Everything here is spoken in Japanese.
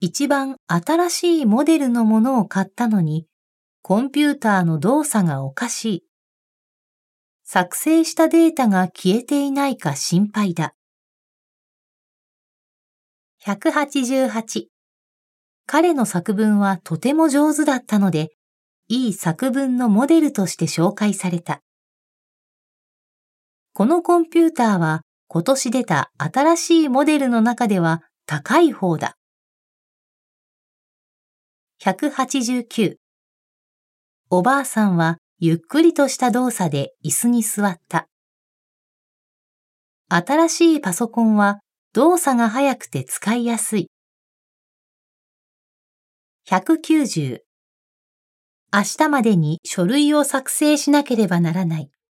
一番新しいモデルのものを買ったのに、コンピューターの動作がおかしい。作成したデータが消えていないか心配だ。188。彼の作文はとても上手だったので、いい作文のモデルとして紹介された。このコンピューターは今年出た新しいモデルの中では高い方だ。189。おばあさんはゆっくりとした動作で椅子に座った。新しいパソコンは動作が速くて使いやすい。190。明日までに書類を作成しなければならない。